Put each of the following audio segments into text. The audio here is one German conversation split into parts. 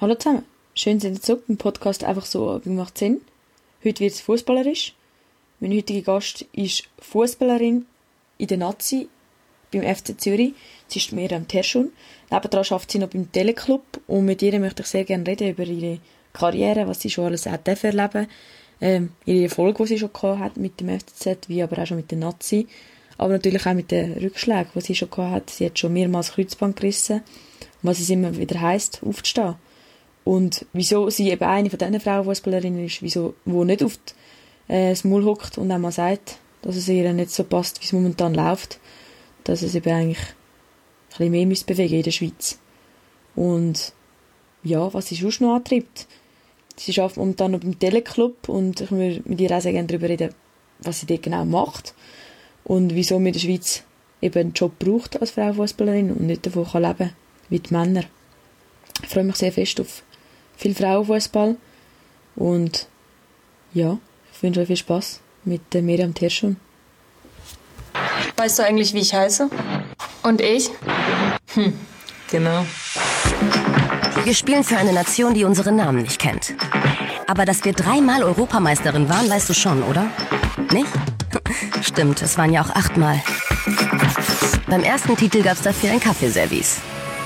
Hallo zusammen, schön sind ihr zurück beim Podcast «Einfach so macht Sinn». Heute wird es fußballerisch. Mein heutiger Gast ist Fußballerin in der Nazi beim FC Zürich. Sie ist Miriam Terschun. Nebenan arbeitet sie noch beim Teleclub und mit ihr möchte ich sehr gerne reden über ihre Karriere, was sie schon alles hat erleben, ihre Erfolge, die sie schon hat mit dem FCZ, wie aber auch schon mit der Nazi. Aber natürlich auch mit den Rückschlägen, die sie schon hat. Sie hat schon mehrmals Kreuzband gerissen. Was es immer wieder heisst, aufzustehen. Und wieso sie eben eine von diesen Frauenfußballerinnen ist, wo nicht auf das Maul hockt und einmal sagt, dass es ihr nicht so passt, wie es momentan läuft, dass es eben eigentlich ein bisschen mehr bewegen in der Schweiz. Und ja, was sie sonst noch antreibt. Sie arbeitet momentan noch beim Teleclub und ich würde mit ihr auch sehr gerne darüber reden, was sie dort genau macht und wieso man in der Schweiz eben einen Job braucht als Frauenfußballerin und nicht davon kann leben wie die Männer. Ich freue mich sehr fest auf viel Frauenfußball und ja, ich wünsche euch viel Spass mit Miriam Terschun. Weißt du eigentlich, wie ich heiße? Und ich? Genau. Wir spielen für eine Nation, die unsere Namen nicht kennt. Aber dass wir 3-mal Europameisterin waren, weißt du schon, oder? Nicht? Stimmt, es waren ja auch 8-mal. Beim ersten Titel gab es dafür ein Kaffeeservice.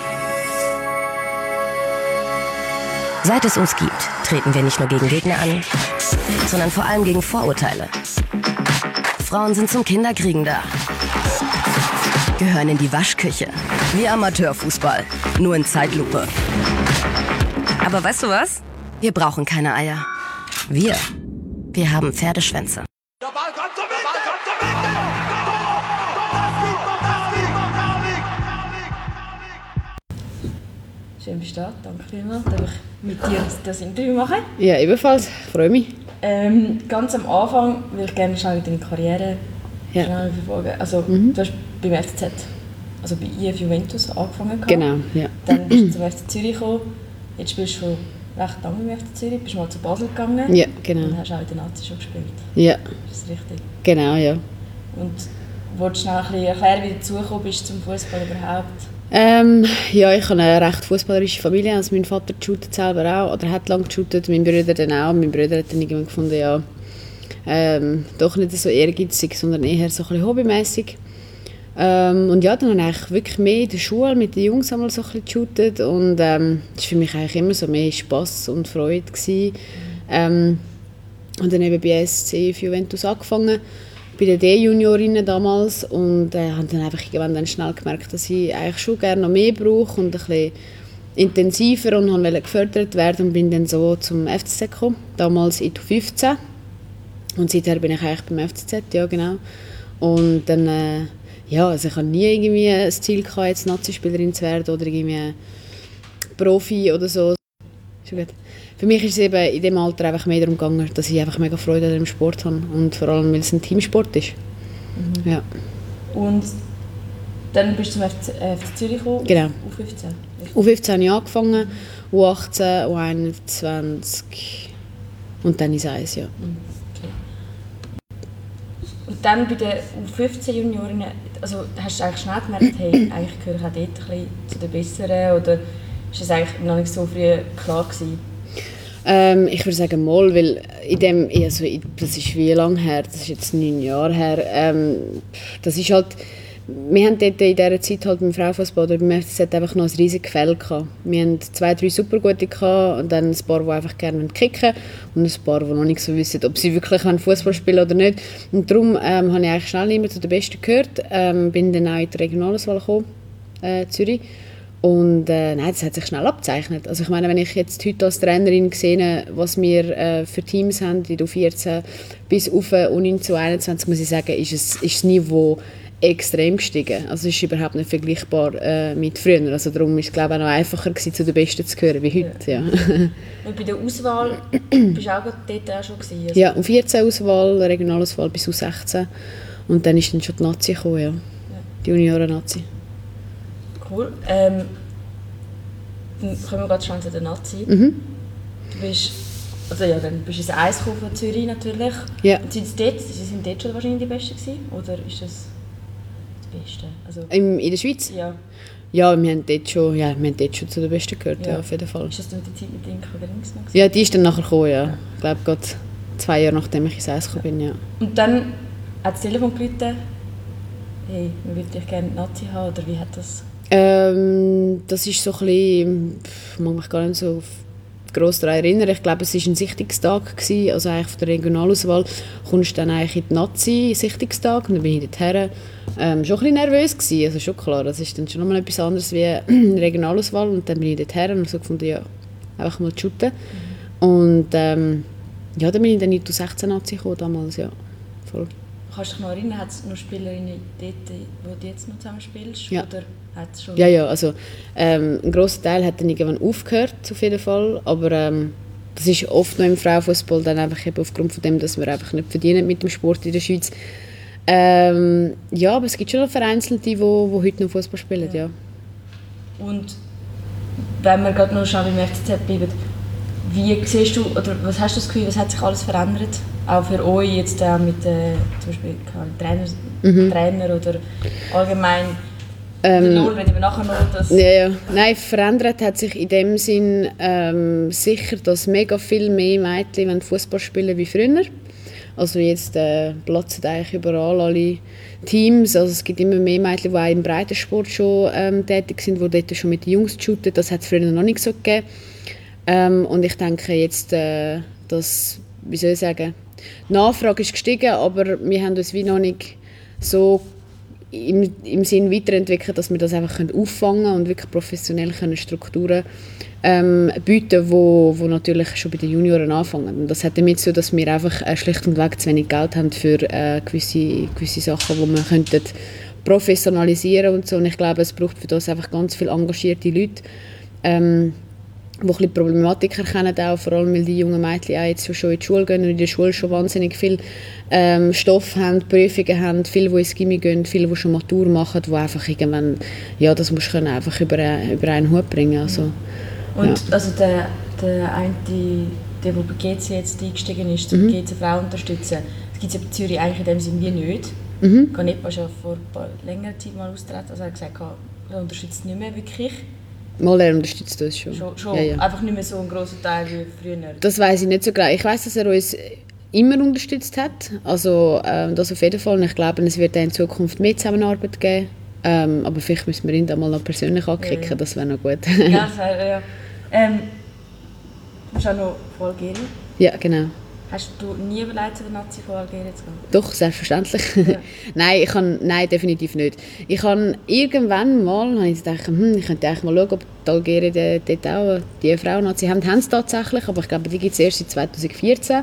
Seit es uns gibt, treten wir nicht nur gegen Gegner an, sondern vor allem gegen Vorurteile. Frauen sind zum Kinderkriegen da, gehören in die Waschküche, wie Amateurfußball, nur in Zeitlupe. Aber weißt du was? Wir brauchen keine Eier. Wir haben Pferdeschwänze. Der Ball kommt zum Mitte! Schön bist du da, danke vielmals. Darf ich mit dir das Interview machen? Ja, ebenfalls. Ich freue mich. Ganz am Anfang würde ich gerne schnell deine Karriere schnell verfolgen. Also, du hast beim FCZ, also bei IF Juventus angefangen. Genau, ja. Dann bist du zum FC Zürich gekommen. Jetzt spielst du schon recht lange beim FC Zürich. Bist mal zu Basel gegangen. Ja, genau. Und hast auch in der Nazi schon gespielt. Ja. Ist das richtig? Genau, ja. Und wolltest du schnell ein bisschen erklären, wie du dazugekommen bist zum Fußball überhaupt? Ja, ich habe eine recht fußballerische Familie. Also mein Vater shootet selber auch, oder hat lange geshootet, mein Bruder dann auch. Mein Bruder hat dann irgendwann gefunden, ja, doch nicht so ehrgeizig, sondern eher so ein bisschen hobbymässig. Und ja, dann habe ich wirklich mehr in der Schule mit den Jungs einmal so ein bisschen geshootet und das war für mich eigentlich immer so mehr Spass und Freude gewesen. Und dann eben bei SC Juventus angefangen, bei den D-Juniorinnen damals und habe dann einfach irgendwann dann schnell gemerkt, dass ich eigentlich schon gerne noch mehr brauche und ein bisschen intensiver und wollte gefördert werden und bin dann so zum FCZ gekommen, damals in die 15 und seither bin ich eigentlich beim FCZ, ja genau. Und dann, ja, also ich hatte nie irgendwie ein Ziel gehabt, jetzt Nazi-Spielerin zu werden oder irgendwie Profi oder so. Schon gut. Für mich ist es eben in diesem Alter einfach mehr darum gegangen, dass ich einfach mega Freude an dem Sport habe und vor allem, weil es ein Teamsport ist. Mhm. Ja. Und dann bist du zum FC Zürich gekommen? Genau. U15? U15 habe ich angefangen, U18, U21 und dann ist es ja. Okay. Und dann bei den U15-Juniorinnen, also hast du eigentlich schnell gemerkt, hey, eigentlich gehöre ich auch dort ein bisschen zu den Besseren, oder ist das eigentlich noch nicht so früh klar gewesen? Ich würde sagen mal, weil das ist wie lange her, das ist jetzt 9 Jahre her, das ist halt, wir haben dort in dieser Zeit halt beim Frauenfußball oder beim FCZ einfach noch ein riesiges Feld gehabt. Wir hatten 2, 3 Supergute gehabt und dann ein paar, die einfach gerne kicken und ein paar, die noch nicht so wissen, ob sie wirklich Fußball spielen oder nicht. Und darum habe ich eigentlich schnell immer zu den Besten gehört, bin dann auch in die Regionalauswahl gekommen, Zürich. Und nein, das hat sich schnell abgezeichnet. Also ich meine, wenn ich jetzt heute als Trainerin sehe, was wir für Teams haben, die U14 bis auf U19 zu 21, muss ich sagen, ist das Niveau extrem gestiegen. Also es ist überhaupt nicht vergleichbar mit früher. Also darum war es, glaube ich, auch noch einfacher gewesen, zu den Besten zu gehören wie heute. Ja. Und bei der Auswahl bist du auch dort auch schon gewesen? Also? Ja, U14-Auswahl, Regionalauswahl bis U16. Und dann ist dann schon die Nazi gekommen, ja. Die Junioren-Nazi. Cool. Dann kommen wir gerade schon zu der Nazi. Du bist, dann bist du ins Eis gekommen von Zürich natürlich. Ja. Und sind dort schon wahrscheinlich die Besten gewesen? Oder ist das die Besten? Also, In der Schweiz? ja. Ja, wir haben dort schon zu den Besten gehört, ja, auf jeden Fall. Ist das dann die Zeit mit Inka oder links noch? Ja, die ist dann nachher gekommen, ja. Ich glaube, gerade 2 Jahre nachdem ich ins Eis gekommen bin, ja. Und dann hat das Telefon gerufen, hey, wir würden dich gerne in die Nazi haben, oder wie hat das? Das ist so ein bisschen, ich mag mich gar nicht so gross daran erinnern. Ich glaube, es war ein Sichtungstag gewesen, also eigentlich von der Regionalauswahl kommst du dann eigentlich in die Nazi-Sichtungstag und dann bin ich dorthin. Schon ein bisschen nervös gewesen, also schon klar, das ist dann schon nochmal etwas anderes wie eine Regionalauswahl und dann bin ich dorthin und so gefunden, ja, einfach mal shooten. Und ja, dann bin ich dann in die U16-Nazi gekommen damals, ja, voll. Kannst du dich noch erinnern, hat es noch Spielerinnen dort, wo du jetzt noch zusammen spielst? Ja. Oder hat's schon... Ja, also ein grosser Teil hat dann irgendwann aufgehört, auf jeden Fall, aber das ist oft noch im Frauenfußball dann einfach eben aufgrund von dem, dass wir einfach nicht verdienen mit dem Sport in der Schweiz. Ja, aber es gibt schon noch Vereinzelte, die heute noch Fußball spielen, ja. Und wenn wir gerade noch schnell beim FCZ bleiben, wie siehst du, oder was hast du das Gefühl, was hat sich alles verändert? Auch für euch jetzt mit zum Beispiel Trainer oder allgemein Null, reden wir nachher noch. Das Ja. Nein, verändert hat sich in dem Sinn sicher, dass mega viel mehr Mädchen Fußball spielen wie früher. Also jetzt platzen eigentlich überall alle Teams. Also es gibt immer mehr Mädchen, die auch im Breitensport schon tätig sind, die dort schon mit den Jungs shooten. Das hat es früher noch nicht so gegeben. Und ich denke jetzt, dass, wie soll ich sagen, die Nachfrage ist gestiegen, aber wir haben uns wie noch nicht so im Sinn weiterentwickelt, dass wir das einfach auffangen können und wirklich professionell Strukturen bieten, wo natürlich schon bei den Junioren anfangen. Und das hat damit so, dass wir einfach schlicht und weg zu wenig Geld haben für gewisse Sachen, die wir könnten professionalisieren und so. Und ich glaube, es braucht für das einfach ganz viele engagierte Leute, die ein bisschen Problematik erkennen, auch, vor allem weil die jungen Mädchen auch jetzt schon in die Schule gehen und in der Schule schon wahnsinnig viel Stoff haben, Prüfungen haben, viele, die ins Gymnasium gehen, viele, die schon Matur machen, die einfach irgendwann, ja, das musst du einfach über einen Hut bringen. Also, und ja. also der eine, der bei GC jetzt eingestiegen ist, die GC Frau unterstützen, das gibt es in Zürich eigentlich in dem Sinne wie nicht. Canepa ist ja vor längerer Zeit mal austreten, also er hat gesagt, er unterstützt nicht mehr wirklich. Mal, er unterstützt uns schon. Schon. Ja. Einfach nicht mehr so ein grosser Teil wie früher. Das weiss ich nicht so genau. Ich weiss, dass er uns immer unterstützt hat. Also das auf jeden Fall. Und ich glaube, es wird in Zukunft mehr Zusammenarbeit geben. Aber vielleicht müssen wir ihn dann mal noch persönlich ankicken. Ja. Das wäre noch gut. Ja, das wäre, ja. Du bist auch noch von Algerien. Ja, genau. Hast du nie überlegt, zu der Nazi von Algerien zu gehen? Doch, selbstverständlich. Ja. Nein, definitiv nicht. Ich habe irgendwann mal gedacht, ich könnte eigentlich mal schauen, ob die Algerien dort auch die Frauennazi haben. Haben sie tatsächlich, aber ich glaube, die gibt es erst seit 2014.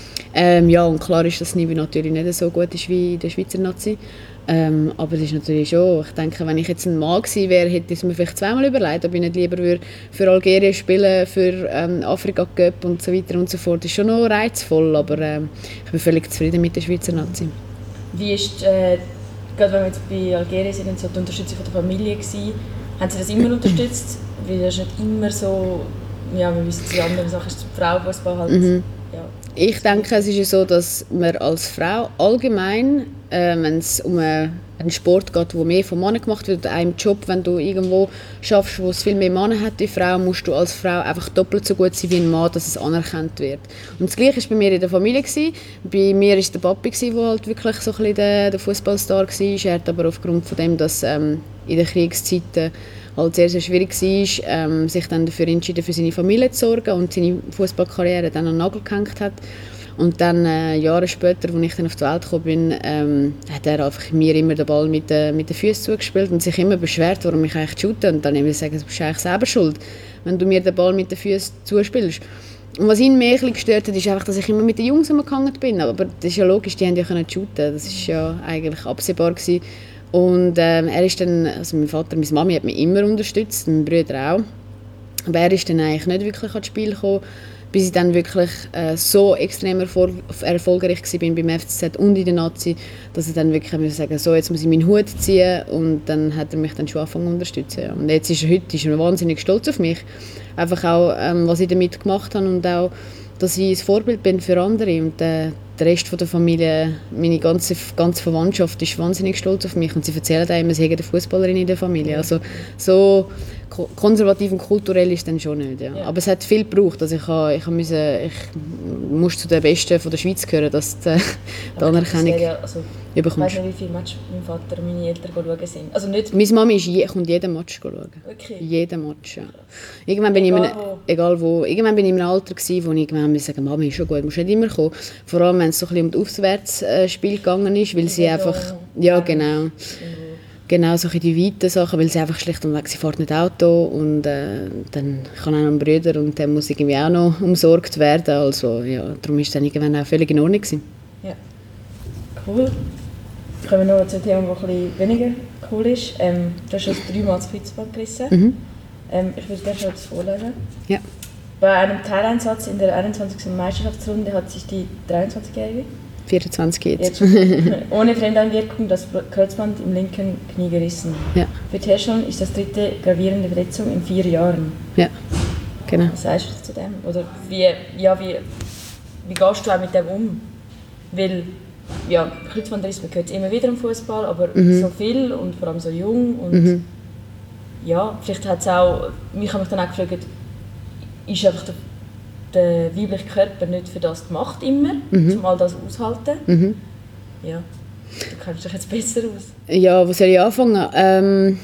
Ja, und klar ist, dass das Niveau natürlich nicht so gut ist wie der Schweizer Nazi. Aber es ist natürlich schon, ich denke, wenn ich jetzt ein Mann gewesen wäre, hätte ich es mir vielleicht zweimal überlegt, ob ich nicht lieber für Algerien spielen, für Afrika Cup und so weiter und so fort. Das ist schon noch reizvoll, aber ich bin völlig zufrieden mit der Schweizer Nazi. Wie ist, gerade wenn wir jetzt bei Algerien sind, und so die Unterstützung von der Familie gewesen, haben sie das immer unterstützt? Weil das ist nicht immer so, ja, wir wissen, die andere Sache ist die Frauenfußball halt. Ja. Ich denke, es ist ja so, dass man als Frau allgemein, wenn es um einen Sport geht, der mehr von Männern gemacht wird, oder einem Job, wenn du irgendwo schaffst, wo es viel mehr Männer hat wie Frau, musst du als Frau einfach doppelt so gut sein wie ein Mann, dass es anerkannt wird. Und das Gleiche war bei mir in der Familie. Bei mir war der Papi, der halt wirklich so ein bisschen der Fußballstar war. Er hat aber aufgrund von dem, dass in den Kriegszeiten halt sehr, sehr schwierig war, sich dann dafür entschieden, für seine Familie zu sorgen und seine Fußballkarriere dann an den Nagel gehängt hat. Und dann, Jahre später, als ich dann auf die Welt gekommen bin, hat er einfach mir immer den Ball mit den Füßen zugespielt und sich immer beschwert, warum ich eigentlich shoote. Und dann habe ich gesagt, du bist eigentlich selber schuld, wenn du mir den Ball mit den Füßen zuspielst. Und was ihn mehr gestört hat, ist einfach, dass ich immer mit den Jungs umgegangen bin. Aber das ist ja logisch, die haben ja shooten. Das war ja eigentlich absehbar gewesen. Und er ist dann, also mein Vater, meine Mami hat mich immer unterstützt, mein Bruder auch. Aber er ist dann eigentlich nicht wirklich ans Spiel gekommen, bis ich dann wirklich so extrem erfolgreich war beim FCZ und in der Nazi, dass ich dann wirklich sagen, so, jetzt muss ich meinen Hut ziehen, und dann hat er mich dann schon angefangen zu unterstützen. Ja. Und jetzt ist er wahnsinnig stolz auf mich, einfach auch, was ich damit gemacht habe und auch, dass ich ein Vorbild bin für andere, und der Rest von der Familie, meine ganze Verwandtschaft ist wahnsinnig stolz auf mich und sie erzählen einem, sie hätten eine Fußballerin in der Familie. Also so konservativ und kulturell ist es dann schon nicht. Ja. Aber es hat viel gebraucht. Also ich musste zu den Besten von der Schweiz gehören, dass die Anerkennung bekommst. Ich weiß nicht, wie viele Matches mein Vater und meine Eltern schauen sind. Also nicht... Meine Mami kommt jeden Match schauen. Okay. Jeden Match, ja. Irgendwann bin ich in einem Alter gewesen, wo ich irgendwann sagen, Mami ist schon gut, musst nicht immer kommen. Vor allem, wenn es so ein bisschen um das Aufwärtsspiel gegangen ist, weil sie einfach... Ja, genau. Genau, so die weiten Sachen, weil sie einfach schlicht und weg, sie fährt nicht Auto und dann kann auch noch einen Bruder und der muss irgendwie auch noch umsorgt werden. Also ja, darum war es dann irgendwann auch völlig in Ordnung gewesen. Ja, cool. Kommen wir noch zu einem Thema, das ein bisschen weniger cool ist. Du hast schon 3-mal das Kreuzband gerissen. Ich würde dir schon das vorlesen. Ja. Bei einem Teileinsatz in der 21. Meisterschaftsrunde hat sich die 23-Jährige 24 jetzt. ohne Fremdeinwirkung das Kreuzband im linken Knie gerissen. Ja. Für Terscheln ist das 3. gravierende Verletzung in 4 Jahren. Ja, genau. Was sagst du zu dem? Oder wie gehst du auch mit dem um? Weil Kreuzbandriss, man hört es immer wieder im Fußball, aber so viel und vor allem so jung. Und vielleicht hat es auch, mich habe mich dann auch gefragt, ist einfach der weibliche Körper nicht für das gemacht immer, um all das auszuhalten. Ja, du kennst dich jetzt besser aus. Ja, wo soll ich anfangen?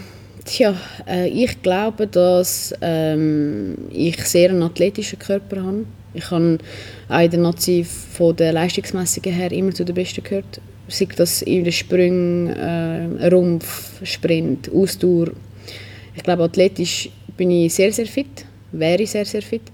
Ich glaube, dass ich sehr einen athletischen Körper habe. Ich habe auch in der Nazi von der Leistungsmessungen her immer zu den Besten gehört. Sei das in den Sprüngen, Rumpf, Sprint, Ausdauer. Ich glaube, athletisch bin ich sehr, sehr fit. Wäre ich sehr, sehr fit.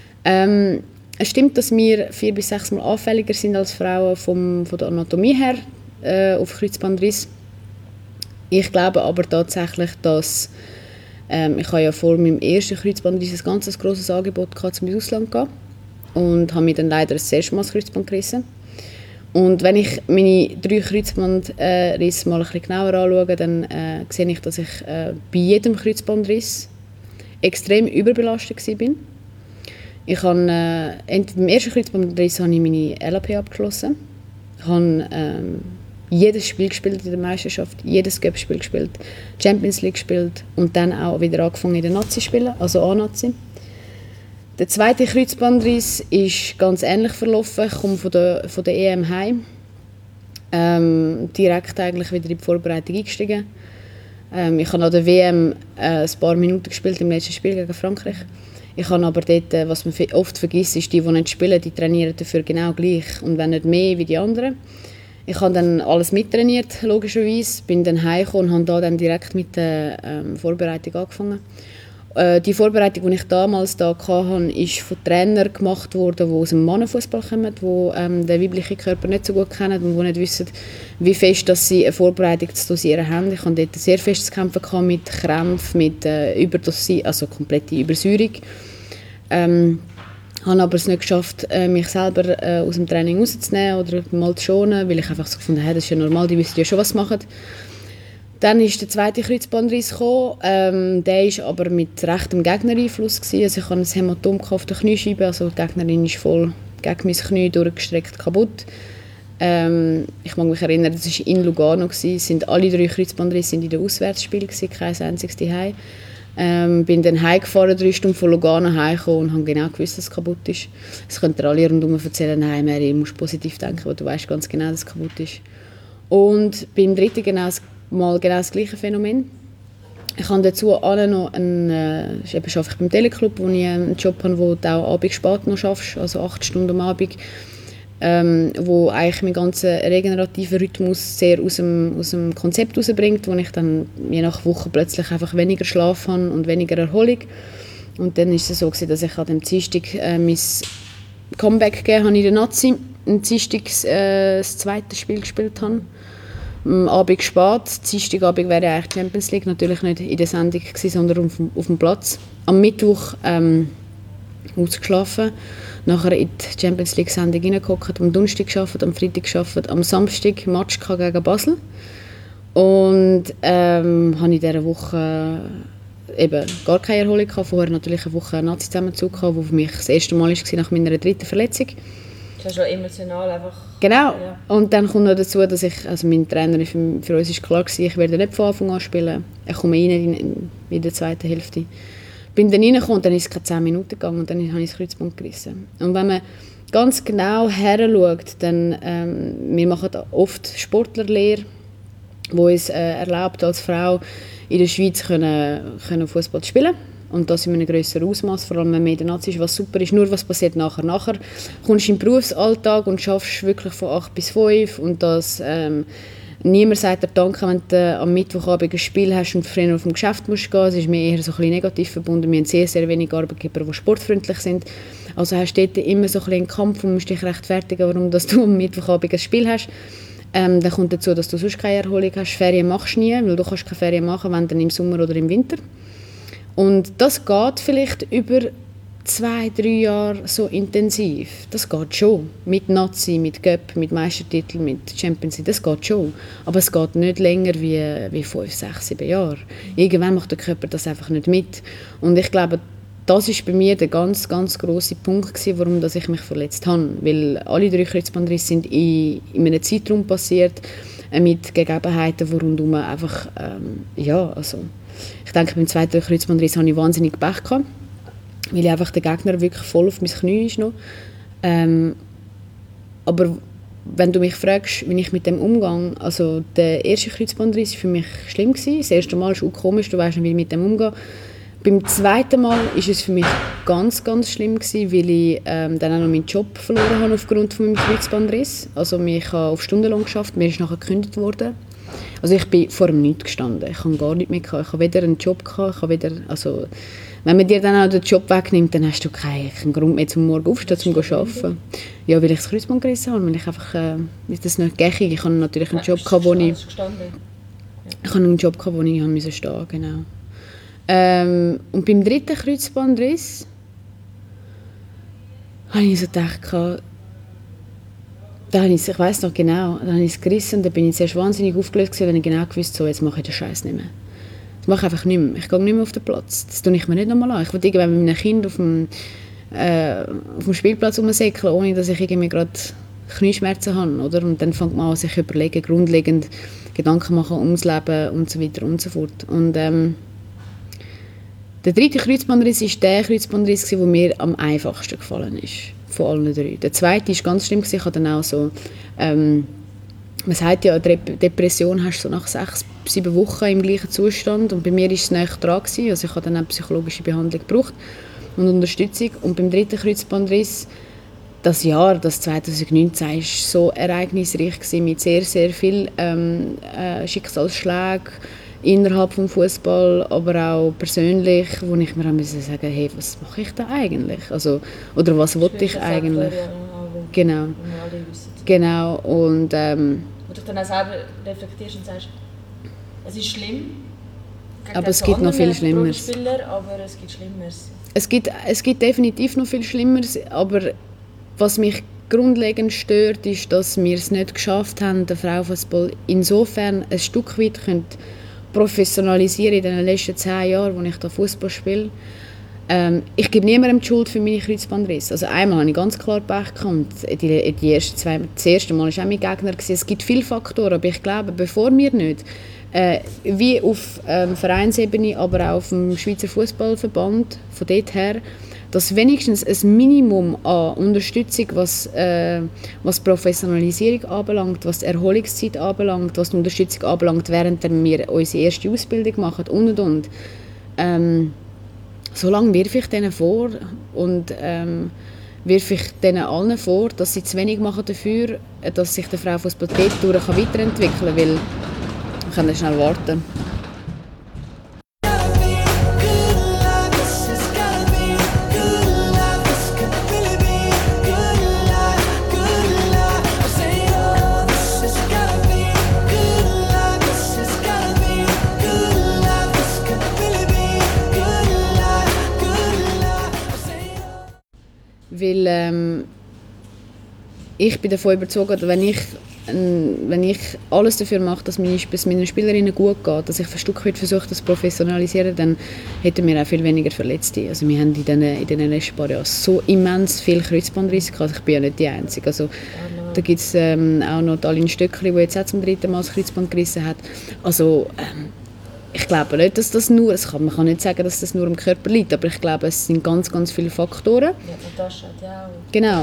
Es stimmt, dass wir 4 bis 6 Mal anfälliger sind als Frauen von der Anatomie her auf Kreuzbandriss. Ich glaube aber tatsächlich, dass ich habe ja vor meinem ersten Kreuzbandriss ein ganz grosses Angebot gehabt, zum Ausland zu gehen und habe mir dann leider das erste Mal das Kreuzband gerissen. Und wenn ich meine 3 Kreuzbandrisse mal ein bisschen genauer anschaue, dann sehe ich, dass ich bei jedem Kreuzbandriss extrem überbelastet war. Ich habe beim ersten Kreuzbandriss habe ich meine LAP abgeschlossen. Ich habe jedes Spiel gespielt in der Meisterschaft, jedes Cup-Spiel gespielt, Champions League gespielt und dann auch wieder angefangen in der Nazi zu spielen, also A-Nazi. Der zweite Kreuzbandriss ist ganz ähnlich verlaufen. Ich komme von der EM heim. Direkt eigentlich wieder in die Vorbereitung eingestiegen. Ich habe an der WM ein paar Minuten gespielt im letzten Spiel gegen Frankreich. Ich habe aber dort, was man oft vergisst, ist, die nicht spielen, die trainieren dafür genau gleich und wenn nicht mehr wie die anderen. Ich habe dann alles mittrainiert, logischerweise, bin dann heimgekommen und habe da dann direkt mit der Vorbereitung angefangen. Die Vorbereitung, die ich damals da hatte, ist von Trainern gemacht worden, die aus dem Mannenfußball kommen, die den weiblichen Körper nicht so gut kennen und die nicht wissen, wie fest dass sie eine Vorbereitung zu dosieren haben. Ich hatte dort sehr fest zu kämpfen mit Krämpfen, mit also komplette Übersäuerung. Ich habe aber es nicht geschafft, mich selber aus dem Training rauszunehmen oder mal zu schonen, weil ich einfach so gefunden habe, das ist ja normal, die wissen ja schon, was sie machen. Dann ist der zweite Kreuzbandriss gekommen. Der war aber mit rechtem Gegnereinfluss gewesen. Also ich hatte ein Hämatom auf der Kniescheibe, also die Gegnerin ist voll gegen mein Knie durchgestreckt kaputt. Ich mag mich erinnern, das war in Lugano gewesen. Alle 3 Kreuzbandrisse in den Auswärtsspielen gewesen, kein einziges daheim. Bin dann heimgefahren, 3 Stunden von Lugano heimgekommen und habe genau gewusst, dass es kaputt ist. Es könnt ihr alle rundherum erzählen, nein, Mary, du musst positiv denken, weil du weißt ganz genau, dass es kaputt ist. Und beim dritten genau das gleiche Phänomen. Ich habe dazu alle noch arbeite ich beim Teleclub, wo ich einen Job habe, wo du auch abends spät noch arbeitest, also 8 Stunden am Abend, wo eigentlich meinen ganzen regenerativen Rhythmus sehr aus dem Konzept herausbringt, wo ich dann je nach Woche plötzlich einfach weniger Schlaf habe und weniger Erholung. Und dann ist es so gewesen, dass ich an dem Dienstag mein Comeback gegeben habe in der Nazi, am Dienstag das zweite Spiel gespielt habe. Am Abend spät, Dienstagabend wäre eigentlich Champions League, natürlich nicht in der Sendung gewesen, sondern auf dem Platz. Am Mittwoch ausgeschlafen, nachher in die Champions League Sendung reingehockt, am Donnerstag gearbeitet, am Freitag gearbeitet, am Samstag Match gegen Basel. Und habe in dieser Woche eben gar keine Erholung gehabt. Vorher natürlich eine Woche Nazi-Zusammenzug gehabt, wo für mich das erste Mal war nach meiner 3. Verletzung. Das ist schon emotional einfach... Genau. Ja. Und dann kommt noch dazu, dass mein Trainer für uns ist klar gewesen, ich werde nicht von Anfang an spielen. Ich komme rein in der zweiten Hälfte. Bin dann reingekommen und dann ist es keine 10 Minuten gegangen und dann habe ich das Kreuzband gerissen. Und wenn man ganz genau heranschaut, dann wir machen oft Sportlerlehre, wo es erlaubt, als Frau in der Schweiz können Fußball zu spielen. Und das in einem grösseren Ausmaß, vor allem wenn man in der Nazi ist, was super ist. Nur was passiert nachher? Nachher kommst du in den Berufsalltag und schaffst wirklich von 8 bis 5 und das niemand sagt dir Danke, wenn du am Mittwochabend ein Spiel hast und früher auf dem Geschäft musst gehen. Es ist mir eher so ein bisschen negativ verbunden. Wir haben sehr, sehr wenige Arbeitgeber, die sportfreundlich sind. Also hast du dort immer so ein bisschen einen Kampf und musst dich rechtfertigen, warum dass du am Mittwochabend ein Spiel hast. Dann kommt dazu, dass du sonst keine Erholung hast. Ferien machst du nie, weil du kannst keine Ferien machen, wenn dann im Sommer oder im Winter. Und das geht vielleicht über 2-3 Jahre so intensiv. Das geht schon. Mit Nazi, mit Göpp, mit Meistertitel, mit Champions League, das geht schon. Aber es geht nicht länger wie 5, 6, 7 Jahre. Irgendwann macht der Körper das einfach nicht mit. Und ich glaube, das war bei mir der ganz, ganz grosse Punkt gewesen, warum ich mich verletzt habe. Weil alle 3 Kreuzbandrisse sind in einem Zeitraum passiert, mit Gegebenheiten, die rundherum einfach, ich denke, beim zweiten Kreuzbandriss hatte ich wahnsinnig Pech gehabt, weil einfach der Gegner wirklich voll auf mein Knie ist noch. Aber wenn du mich fragst, wie ich mit dem umgehe, also der erste Kreuzbandriss war für mich schlimm gewesen. Das erste Mal ist auch komisch, du weißt nicht, wie ich mit dem umgehe. Beim zweiten Mal war es für mich ganz, ganz schlimm gewesen, weil ich dann auch noch meinen Job verloren habe aufgrund von meinem Kreuzbandriss. Also ich habe auf Stundenlohn gearbeitet, mir ist nachher gekündigt worden. Also ich bin vor dem Nichts gestanden, ich habe gar nichts mehr gehabt. Ich habe weder einen Job gehabt, wenn man dir dann auch den Job wegnimmt, dann hast du keinen Grund mehr zum Morgen aufstehen, zum zu arbeiten. Ja, weil ich das Kreuzband gerissen habe, weil ich einfach das nicht ging. Ich hatte natürlich einen Job gehabt, wo ich stehen musste, genau. Und beim dritten Kreuzbandriss habe ich so gedacht, ich weiss noch genau, da habe ich es gerissen und dann bin ich zuerst wahnsinnig aufgelöst gewesen, wenn ich genau gewusst so, jetzt mache ich den Scheiß nicht mehr. Das mache ich einfach nicht mehr. Ich gehe nicht mehr auf den Platz. Das tue ich mir nicht nochmal an. Ich will irgendwann mit meinem Kind auf dem Spielplatz rumsäckeln, ohne dass ich irgendwie gerade Knieschmerzen habe. Oder? Und dann fängt man an, sich überlegen, grundlegend Gedanken machen ums Leben und so weiter und so fort. Und der dritte Kreuzbandriss war der Kreuzbandriss, der mir am einfachsten gefallen ist. Von allen 3. Der zweite war ganz schlimm. Ich hatte dann auch so, man sagt ja, Depression hast du so nach 6-7 Wochen im gleichen Zustand. Und bei mir war es näher dran. Also ich habe dann auch psychologische Behandlung gebraucht und Unterstützung. Und beim dritten Kreuzbandriss, das Jahr, das 2019, war so ereignisreich mit sehr, sehr vielen Schicksalsschlägen innerhalb des Fußball, aber auch persönlich, wo ich mir sagen musste, hey, was mache ich da eigentlich? Also, oder was wollte ich eigentlich? Genau. Genau. Und, wo du dann auch selber reflektierst und sagst, es ist schlimm. Aber es gibt noch viel Schlimmeres. Aber es gibt Schlimmeres. Es gibt definitiv noch viel Schlimmeres, aber was mich grundlegend stört, ist, dass wir es nicht geschafft haben, den Frauenfußball insofern ein Stück weit professionalisieren in den letzten 10 Jahren, als ich da Fußball spiele. Ich gebe niemandem die Schuld für meine Kreuzbandrisse. Also einmal hatte ich ganz klar Pech gehabt. Das erste Mal war auch mein Gegner. Es gibt viele Faktoren, aber ich glaube, bevor wir nicht, wie auf Vereinsebene, aber auch auf dem Schweizer Fußballverband, von dort her, dass wenigstens ein Minimum an Unterstützung, was Professionalisierung anbelangt, was die Erholungszeit anbelangt, was die Unterstützung anbelangt, während wir unsere erste Ausbildung machen und. Solange wirf ich denen vor und wirf ich denen allen vor, dass sie zu wenig machen dafür, dass sich der Frauenfußball dort weiterentwickeln kann, weil wir können schnell warten. Weil ich bin davon überzeugt, wenn ich wenn ich alles dafür mache, dass es meinen Spielerinnen gut geht, dass ich ein Stück weit versuche, das zu professionalisieren, dann hätten wir auch viel weniger Verletzte. Also wir haben in diesen letzten paar Jahren so immens viel Kreuzbandrisse gehabt. Ich bin ja nicht die Einzige. Also, da gibt es auch noch Aline Stöckli, die jetzt auch zum 3. Mal das Kreuzband gerissen hat. Also ich glaube nicht, dass das nur, man kann nicht sagen, dass das nur am Körper liegt, aber ich glaube, es sind ganz, ganz viele Faktoren. Ja, das hat ja auch. Genau.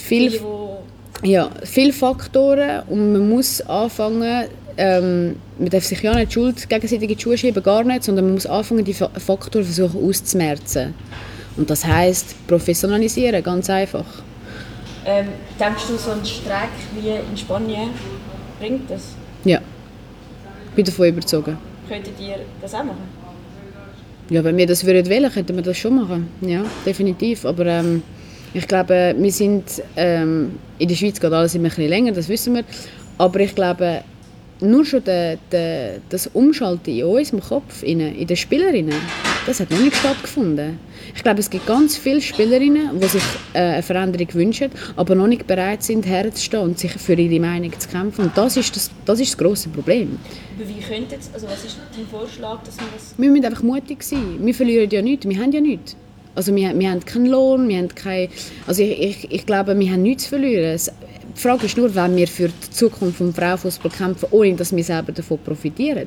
Ja, Viele Faktoren und man muss anfangen, man darf sich ja nicht die Schuld gegenseitig in die Schuhe schieben, gar nicht, sondern man muss anfangen, die Faktoren versuchen auszumerzen. Und das heisst, professionalisieren, ganz einfach. Denkst du, so ein Streik wie in Spanien bringt das? Ja, ich bin davon überzeugt. Könntet ihr das auch machen? Ja, wenn wir das wollen, könnten wir das schon machen. Ja, definitiv. Aber ich glaube, wir sind, in der Schweiz geht alles immer ein bisschen länger, das wissen wir. Aber ich glaube, nur schon das Umschalten in unserem Kopf, in den Spielerinnen, das hat noch nicht stattgefunden. Ich glaube, es gibt ganz viele Spielerinnen, die sich eine Veränderung wünschen, aber noch nicht bereit sind, herzustehen und sich für ihre Meinung zu kämpfen. Und das ist das grosse Problem. Aber wie könnte es, also was ist dein Vorschlag, dass man das... Wir müssen einfach mutig sein. Wir verlieren ja nichts, wir haben ja nichts. Also wir haben keinen Lohn, wir haben keine... Also ich glaube, wir haben nichts zu verlieren. Die Frage ist nur, wenn wir für die Zukunft des Frauenfußball kämpfen, ohne dass wir selber davon profitieren.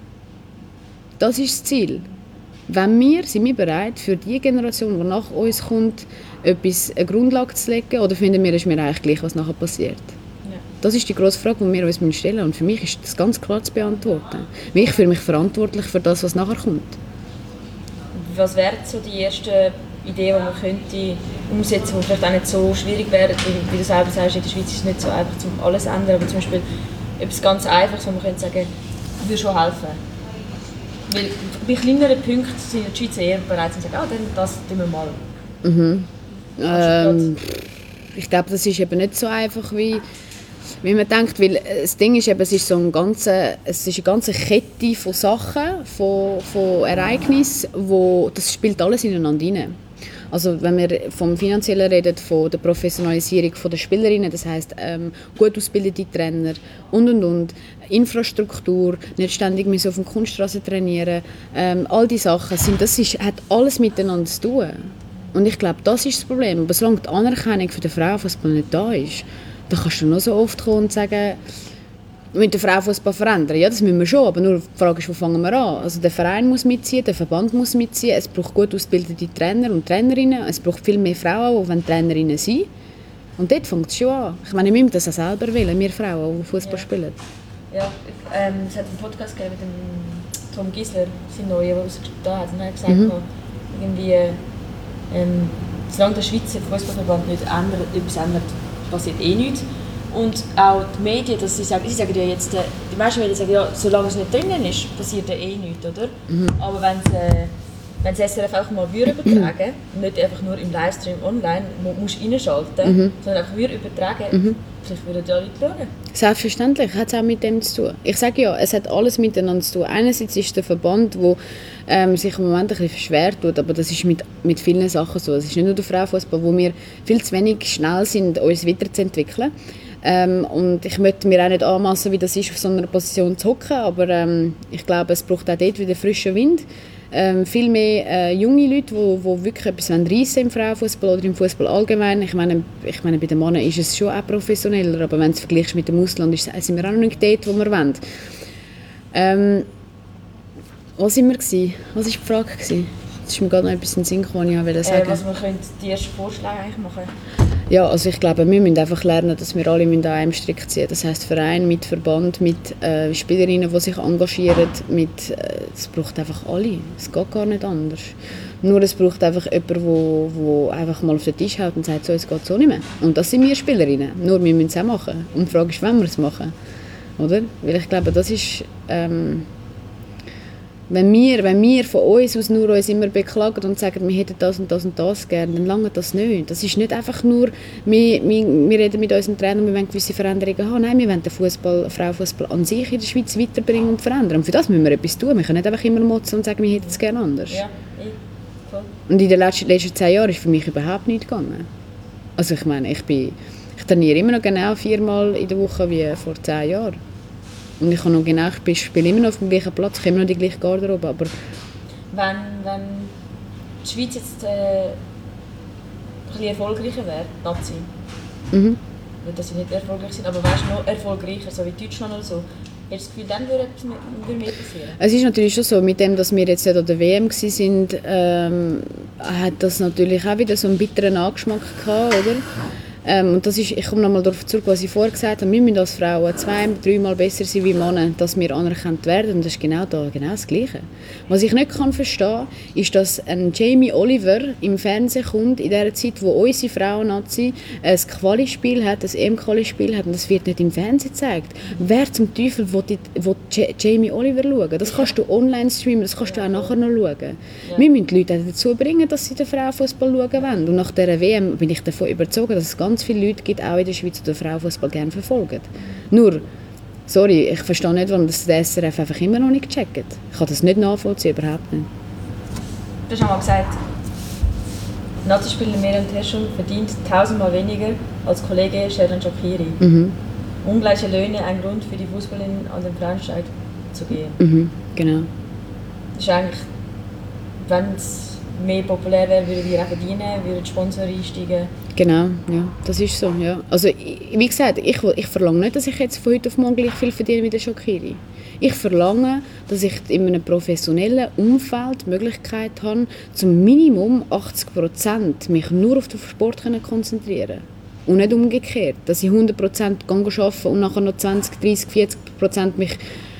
Das ist das Ziel. Sind wir bereit, für die Generation, die nach uns kommt, eine Grundlage zu legen, oder finden wir, es ist mir eigentlich gleich, was nachher passiert? Ja. Das ist die grosse Frage, die wir uns stellen müssen. Und für mich ist das ganz klar zu beantworten. Ich fühle mich verantwortlich für das, was nachher kommt. Was wären so die ersten Ideen, die man könnte umsetzen, die vielleicht auch nicht so schwierig wären? Wie du selber sagst, in der Schweiz ist es nicht so einfach, alles zu ändern. Aber zum Beispiel etwas ganz Einfaches, wo man könnte sagen, würde schon helfen. Weil bei kleineren Punkten sind die Schweizer eher bereit zu sagen, dann das tun wir mal. Ich glaube, das ist eben nicht so einfach, wie man denkt. Weil das Ding ist eben, es ist eine ganze Kette von Sachen, von Ereignissen, das spielt alles ineinander rein. Also wenn wir vom Finanziellen reden, von der Professionalisierung der Spielerinnen, das heisst gut ausgebildete Trainer und. Infrastruktur, nicht ständig auf der Kunststraße trainieren, all diese Sachen, hat alles miteinander zu tun. Und ich glaube, das ist das Problem. Aber solange die Anerkennung für den Frauenfußball nicht da ist, dann kannst du noch so oft kommen und sagen, wir müssen den Frauenfußball verändern. Ja, das müssen wir schon, aber nur die Frage ist, wo fangen wir an? Also der Verein muss mitziehen, der Verband muss mitziehen, es braucht gut ausgebildete Trainer und Trainerinnen, es braucht viel mehr Frauen, die Trainerinnen sein wollen. Und dort fängt es schon an. Ich meine, wir müssen das auch selber wollen, wir Frauen, die Fußball spielen. Ja, es hat einen Podcast gegeben mit dem Tom Gisler, sein Neuer, der rausgetan hat. Und er hat gesagt, irgendwie, solange der Schweizer Fußballverband nicht etwas ändert, passiert eh nichts. Und auch die Medien, sie sagen ja jetzt, die meisten Medien sagen, ja, solange es nicht drinnen ist, passiert ja eh nichts, oder? Aber wenn das SRF auch mal übertragen, nicht einfach nur im Livestream online, musst du reinschalten, sondern einfach übertragen, vielleicht würden die Leute schauen. Selbstverständlich hat es auch mit dem zu tun. Ich sage ja, es hat alles miteinander zu tun. Einerseits ist der Verband, der sich im Moment ein bisschen schwer tut, aber das ist mit vielen Sachen so. Es ist nicht nur der Frauenfußball, wo wir viel zu wenig schnell sind, uns weiterzuentwickeln. Und ich möchte mir auch nicht anmassen, wie das ist, auf so einer Position zu hocken, aber ich glaube, es braucht auch dort wieder frischen Wind. Viel mehr junge Leute, die wirklich etwas reissen im Frauenfußball oder im Fußball allgemein. Ich meine, bei den Männern ist es schon auch professioneller, aber wenn du es vergleichst mit dem Ausland, sind wir auch noch nicht dort, wo wir wollen. Was waren wir? Was war die Frage? Jetzt ist mir gerade noch etwas in den Sinn gekommen, was ich sagen wollte. Was wir die ersten Vorschläge eigentlich machen? Ja, also ich glaube, wir müssen einfach lernen, dass wir alle an einem Strick ziehen. Das heisst Verein, mit Verband, mit Spielerinnen, die sich engagieren. Es braucht einfach alle. Es geht gar nicht anders. Nur es braucht einfach jemanden, der einfach mal auf den Tisch hält und sagt, so, es geht so nicht mehr. Und das sind wir Spielerinnen. Nur wir müssen es auch machen. Und die Frage ist, wann wir es machen. Oder? Weil ich glaube, das ist... Wenn wir von uns aus nur uns immer beklagen und sagen, wir hätten das und das und das gerne, dann lange das nicht. Das ist nicht einfach nur, wir reden mit unserem Trainer und wir wollen gewisse Veränderungen haben. Nein, wir wollen den Frauenfußball an sich in der Schweiz weiterbringen und verändern. Und für das müssen wir etwas tun. Wir können nicht einfach immer motzen und sagen, wir hätten es gerne anders. Ja, voll. Und in den letzten 10 Jahren ist für mich überhaupt nichts gegangen. Also ich meine, ich trainiere immer noch genau 4-mal in der Woche wie vor 10 Jahren. Und ich kann noch genau, ich spiele immer noch auf dem gleichen Platz, ich habe immer noch die gleiche Garderobe, aber... Wenn die Schweiz jetzt ein bisschen erfolgreicher wäre, Nazi, Mhm. weil dass sie nicht erfolgreich sind, aber weißt du, noch erfolgreicher, so wie Deutschland oder so, hättest du das Gefühl, dann würde mehr passieren? Es ist natürlich schon so, mit dem, dass wir jetzt an der WM waren, hat das natürlich auch wieder so einen bitteren Angeschmack gehabt, oder? Und das ist, ich komme nochmal darauf zurück, was ich vorher gesagt habe, wir müssen als Frauen 2-3 besser sein wie Männer, dass wir anerkannt werden, und das ist genau das Gleiche. Was ich nicht verstehen kann, ist, dass ein Jamie Oliver im Fernsehen kommt, in der Zeit, wo unsere Frauen-Nazi ein Quali-Spiel hat, ein EM-Quali-Spiel hat, und das wird nicht im Fernsehen gezeigt. Wer zum Teufel will Jamie Oliver schauen? Das kannst du online streamen, das kannst du auch nachher noch schauen. Ja. Wir müssen die Leute dazu bringen, dass sie den Frauenfußball schauen wollen. Und nach dieser WM bin ich davon überzeugt, dass es ganz viele Leute gibt, auch in der Schweiz, die den Frauenfußball gerne verfolgen. Nur, sorry, ich verstehe nicht, warum das der SRF einfach immer noch nicht checkt. Ich kann das nicht nachvollziehen, überhaupt nicht. Du hast einmal gesagt, Nazi-Spieler Meriam Terschel verdient 1000-mal weniger als Kollege Sheran Shaqiri. Mhm. Ungleiche Löhne, ein Grund für die Fußballerin an den Frauensteig zu gehen. Mhm, genau. Das ist eigentlich, wenn es mehr populär wäre, würden wir auch verdienen, würden die Sponsoren einsteigen. Genau, ja, das ist so, ja. Also, wie gesagt, ich verlange nicht, dass ich jetzt von heute auf morgen gleich viel verdiene wie der Shaqiri. Ich verlange, dass ich in einem professionellen Umfeld die Möglichkeit habe, zum Minimum 80% mich nur auf den Sport konzentrieren. Und nicht umgekehrt, dass ich 100% arbeite und nachher noch 20, 30, 40% mich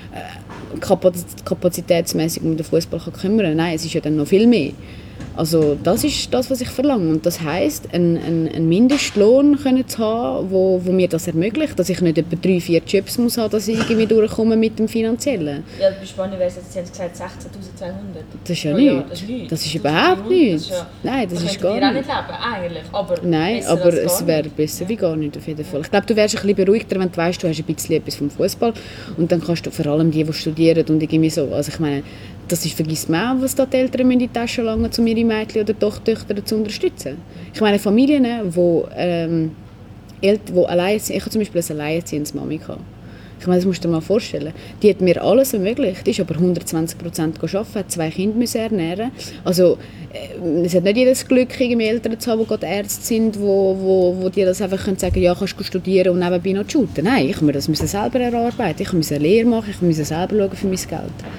kapazitätsmäßig um den Fußball kümmern kann. Nein, es ist ja dann noch viel mehr. Also das ist das, was ich verlange. Und das heisst, einen Mindestlohn zu haben, wo mir das ermöglicht, dass ich nicht etwa 3-4 Jobs muss haben, dass ich irgendwie durchkomme mit dem Finanziellen. Ja, bei Spanien wäre es jetzt, Sie haben gesagt, 16'200. Das ist ja nichts. Das ist überhaupt nichts. Nein, das ist gar nicht. Das nicht. auch nicht leben, eigentlich. Aber nein, aber es wäre besser wie gar nicht, auf jeden Fall. Ich glaube, du wärst ein bisschen beruhigter, wenn du weißt, du hast ein bisschen etwas vom Fußball. Und dann kannst du vor allem die studieren und irgendwie so, also ich meine, das ist, vergisst man auch, was da die Eltern in die Tasche langen, um ihre Mädchen oder Töchter zu unterstützen. Ich meine, Familien, wo alleinerziehend, ich habe zum Beispiel eine alleinerziehendes Mami gehabt. Ich meine, das musst du dir mal vorstellen. Die hat mir alles ermöglicht. Die ist aber 120% arbeiten, hat 2 Kinder müssen ernähren. Also, es hat nicht jedes Glück, irgendwie Eltern zu haben, die gerade Ärzte sind, wo die das einfach können sagen, ja, kannst du studieren und nebenbei noch shooten. Nein, ich musste das selber erarbeiten. Ich musste eine Lehre machen, ich musste selber schauen für mein Geld.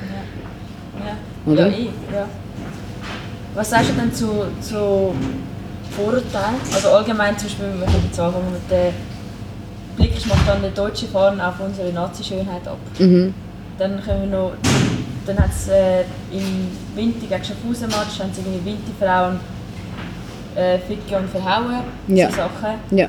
Ja. Oder? Ja. Was sagst du denn zu Vorurteilen? Also allgemein zum Beispiel, wir können jetzt anfangen mit der Blick macht dann der deutsche Fahnen auf unsere Nazi-Schönheit ab. Mhm. Dann hat es im Winter gegen Schaffhausen-Match, haben sie irgendwie Winterfrauen ficken und verhauen, ja. so Sachen. Ja.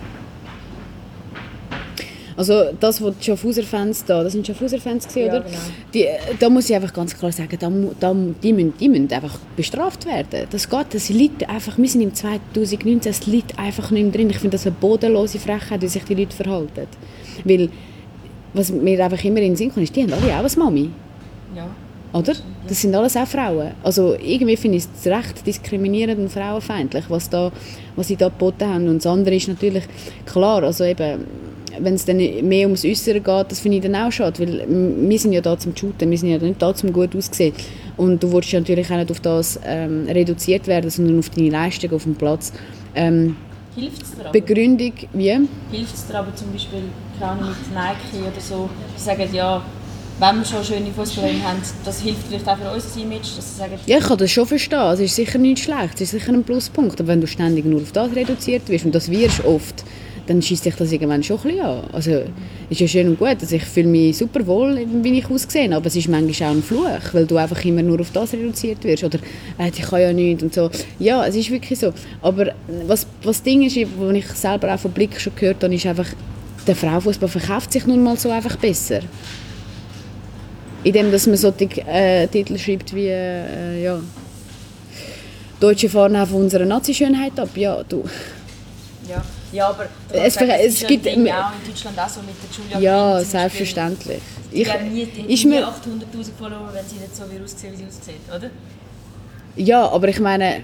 Also das, was die Schaffhauser-Fans da, das sind Schaffhauser-Fans gewesen, Ja, oder? genau. Da muss ich einfach ganz klar sagen, die müssen einfach bestraft werden. Das geht, das liegt einfach, wir sind im 2019, es liegt einfach nicht mehr drin. Ich finde das eine bodenlose Frechheit, wie sich die Leute verhalten. Weil, was mir einfach immer in den Sinn kommt, ist, die haben alle auch eine Mami. Ja. Oder? Das sind alles auch Frauen. Also irgendwie finde ich es recht diskriminierend und frauenfeindlich, was sie da geboten haben. Und das andere ist natürlich klar, also eben, wenn es dann mehr ums Äußere geht, das finde ich dann auch schade, weil wir sind ja da zum Shooten, wir sind ja nicht da zum gut aussehen. Und du willst ja natürlich auch nicht auf das reduziert werden, sondern auf deine Leistung auf dem Platz. Hilft es dir aber? Begründung, wie? Hilft es dir aber zum Beispiel, keine Ahnung, mit Nike oder so, die sagen, ja, wenn wir schon schöne Fußballerinnen haben, das hilft vielleicht auch für unser Image, dass sie sagen... Ja, ich kann das schon verstehen, es ist sicher nicht schlecht, es ist sicher ein Pluspunkt, aber wenn du ständig nur auf das reduziert wirst, und das wirst oft, dann schießt dich das irgendwann schon ein bisschen an. Also, ist ja schön und gut, also ich fühle mich super wohl, wie ich aussehe, aber es ist manchmal auch ein Fluch, weil du einfach immer nur auf das reduziert wirst. Oder, ich kann ja nichts und so. Ja, es ist wirklich so. Aber was das Ding ist, was ich selber auch vom Blick schon gehört habe, ist einfach, der Frauenfußball verkauft sich nun mal so einfach besser. Indem, dass man solche Titel schreibt wie, ja, Deutsche fahren auf unsere Nazi-Schönheit ab. Ja, du... Ja, aber es gibt ja in Deutschland auch so mit der Julia ja, Quinn selbstverständlich. Die haben nie 800'000 Follower, wenn sie nicht so aussehen, wie sie aussieht, oder? Ja, aber ich meine,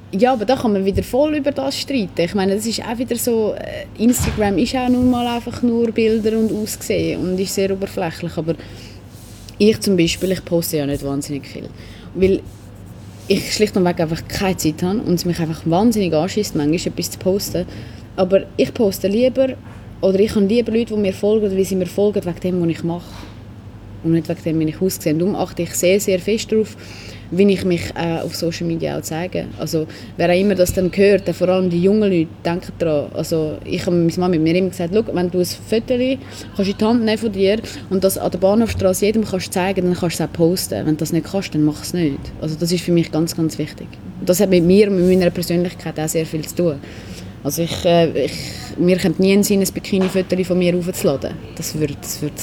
Ja, aber da kann man wieder voll über das streiten. Ich meine, das ist auch wieder so, Instagram ist auch nun mal einfach nur Bilder und Aussehen und ist sehr oberflächlich, aber ich zum Beispiel, ich poste ja nicht wahnsinnig viel, weil ich schlicht und weg einfach keine Zeit habe und es mich einfach wahnsinnig anschießt, manchmal etwas zu posten, aber ich poste lieber, oder ich habe lieber Leute, die mir folgen, oder wie sie mir folgen, wegen dem, was ich mache und nicht wegen dem, wie ich aussehe. Und darum achte ich sehr, sehr fest darauf, wie ich mich auf Social Media auch zeige. Also, wer auch immer das dann hört, vor allem die jungen Leute, denken daran. Also, ich habe meine Mama mit mir immer gesagt, schau, wenn du ein Foto kannst in die Hand nehmen von dir und das an der Bahnhofstrasse jedem kannst zeigen, dann kannst du es auch posten. Wenn du das nicht kannst, dann mach es nicht. Also, das ist für mich ganz, ganz wichtig. Und das hat mit mir und mit meiner Persönlichkeit auch sehr viel zu tun. Also mir kommt nie in den Sinn, ein Bikini-Foto von mir aufzuladen. Das geht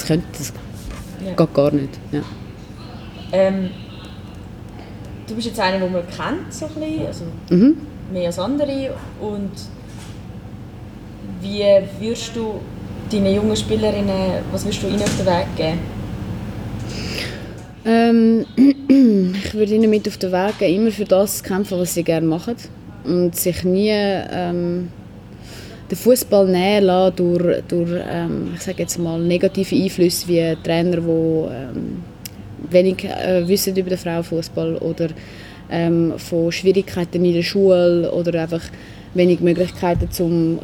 gar nicht. Ja. Du bist jetzt eine, die man kennt, so ein bisschen, also mehr als andere. Und wie würdest du deinen jungen Spielerinnen, was würdest du ihnen auf den Weg geben? Ich würde ihnen mit auf den Weg geben, immer für das kämpfen, was sie gerne machen. Und sich nie den Fußball nähen lassen durch ich sage jetzt mal, negative Einflüsse wie Trainer, die wenig wissen über den Frauenfußball oder von Schwierigkeiten in der Schule oder einfach wenig Möglichkeiten zum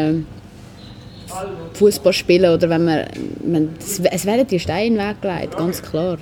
Fußball spielen oder es werden die Steine in den Weg gelegt, ganz klar.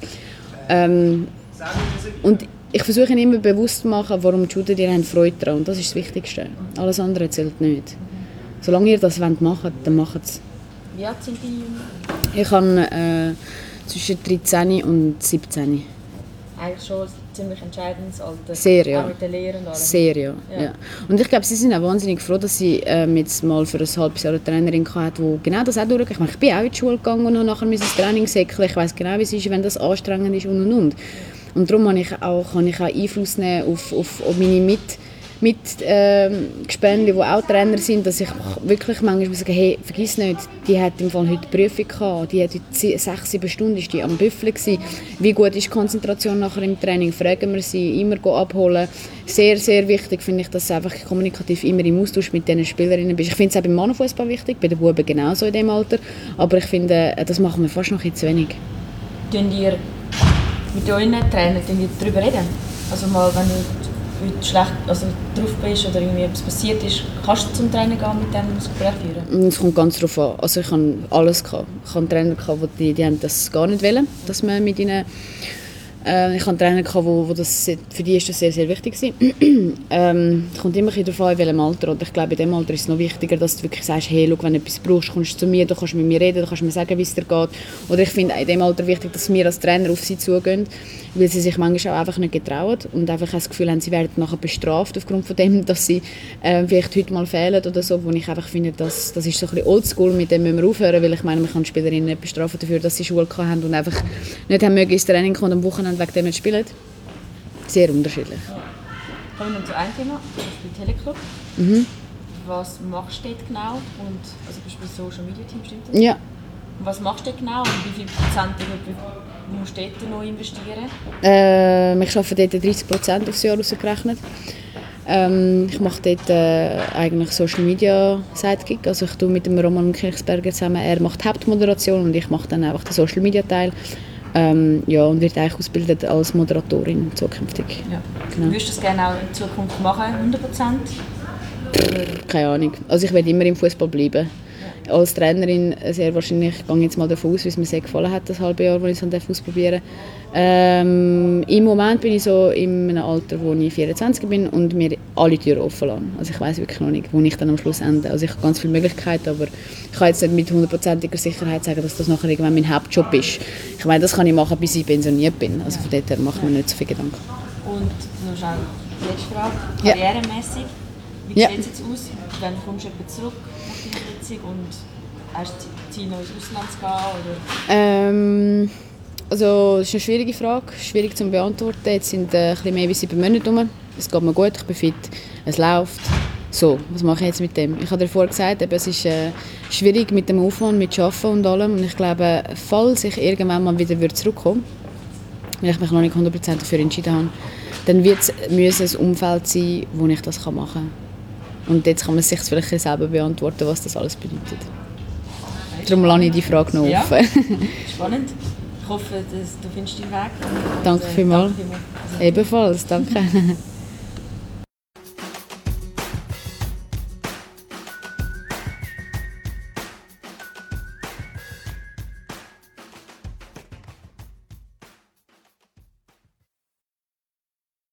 Und ich versuche ihnen immer bewusst zu machen, warum die Shooter, die haben Freude daran. Und das ist das Wichtigste. Alles andere zählt nicht. Solange ihr das macht, dann macht es. Wie alt sind die Jungen? Ich habe zwischen 13 und 17. Eigentlich schon ein ziemlich entscheidendes Alter. Sehr, ja. Auch mit der Lehre und allem. Sehr, ja. Und ich glaube, sie sind auch wahnsinnig froh, dass sie jetzt mal für ein halbes Jahr eine Trainerin hatte, die genau das auch durchgeht. Ich bin auch in die Schule gegangen und habe nachher das Training säckeln. Ich weiss genau, wie es ist, wenn das anstrengend ist und. Und darum kann ich auch Einfluss nehmen auf meine Mitgespendli, die auch Trainer sind, dass ich wirklich manchmal sage, hey, vergiss nicht, die hat im Fall heute Prüfung gehabt, die hat heute 6-7 Stunden ist die am Büffeln gewesen. Wie gut ist die Konzentration nachher im Training? Fragen wir sie, immer abholen. Sehr, sehr wichtig finde ich, dass du einfach kommunikativ immer im Austausch mit diesen Spielerinnen bist. Ich finde es auch beim Mannenfußball wichtig, bei den Buben genauso in diesem Alter, aber ich finde, das machen wir fast noch zu wenig. Tun ihr mit euren Trainern darüber reden? Also mal, wenn du schlecht drauf bist oder irgendwie etwas passiert ist, kannst du zum Trainer gehen mit dem Gespräch führen? Es kommt ganz darauf an. Also ich hatte alles. Ich hatte Trainer, die haben das gar nicht wollen, dass man mit ihnen... ich hatte Trainer, wo das, für die ist das sehr, sehr wichtig war. Es kommt immer darauf an, in welchem Alter. Und ich glaube, in diesem Alter ist es noch wichtiger, dass du wirklich sagst, hey, schau, wenn du etwas brauchst, kommst du zu mir, du kannst mit mir reden, du kannst mir sagen, wie es dir geht. Oder ich finde in diesem Alter wichtig, dass wir als Trainer auf sie zugehen, weil sie sich manchmal auch einfach nicht getrauen und einfach das Gefühl haben, sie werden nachher bestraft aufgrund von dem, dass sie vielleicht heute mal fehlen oder so, wo ich einfach finde, das ist so ein bisschen oldschool, mit dem müssen wir aufhören, weil ich meine, man kann die Spielerinnen nicht bestrafen dafür, dass sie Schule hatten und einfach nicht haben mögen ins Training kommen und am Wochenende wegen dem nicht spielen. Sehr unterschiedlich. Ja. Kommen wir noch zu einem Thema, das ist der Teleclub. Was machst du dort genau? Und, also bist du bei Social Media Team, stimmt das? Ja. Und was machst du dort genau und wie viel Prozent musst du dort noch investieren? Ich arbeite dort 30% aufs Jahr ausgerechnet. Ich mache dort eigentlich Social Media Sidekick. Also ich tue mit dem Roman Kirchsberger zusammen. Er macht die Hauptmoderation und ich mache dann einfach den Social Media Teil. Ja, und wird eigentlich ausgebildet als Moderatorin zukünftig. Ja. Genau. Würdest du das gerne auch in Zukunft machen, 100%? Keine Ahnung. Also ich werde immer im Fußball bleiben. Ja. Als Trainerin sehr wahrscheinlich, ich gehe jetzt mal davon aus, wie es mir sehr gefallen hat, das halbe Jahr, wo ich es ausprobieren darf. Im Moment bin ich so in einem Alter, wo ich 24 bin und mir alle Türen offen lasse. Also ich weiss wirklich noch nicht, wo ich dann am Schluss ende. Also ich habe ganz viele Möglichkeiten, aber ich kann jetzt nicht mit 100%iger Sicherheit sagen, dass das nachher irgendwann mein Hauptjob ist. Ich meine, das kann ich machen, bis ich pensioniert bin. Also von dort her mache ich mir nicht so viel Gedanken. Und noch schnell die letzte Frage, karrieremässig. Wie sieht es jetzt aus? Wann kommst du zurück nach deiner Sitzung und hast du das Ziel, noch ins Ausland zu gehen? Oder? Also, das ist eine schwierige Frage, schwierig zu beantworten. Jetzt sind ein bisschen mehr als 7 Monate rum. Es geht mir gut, ich bin fit, es läuft. So, was mache ich jetzt mit dem? Ich habe dir vorher gesagt, es ist schwierig mit dem Aufwand, mit Arbeiten und allem. Und ich glaube, falls ich irgendwann mal wieder zurückkomme, wenn ich mich noch nicht 100% dafür entschieden habe, dann müsse es ein Umfeld sein, wo ich das machen kann. Und jetzt kann man sich vielleicht selber beantworten, was das alles bedeutet. Darum lasse ich die Frage noch offen. Ja. Spannend. Ich hoffe, du findest deinen Weg. Danke vielmals. Ebenfalls, danke.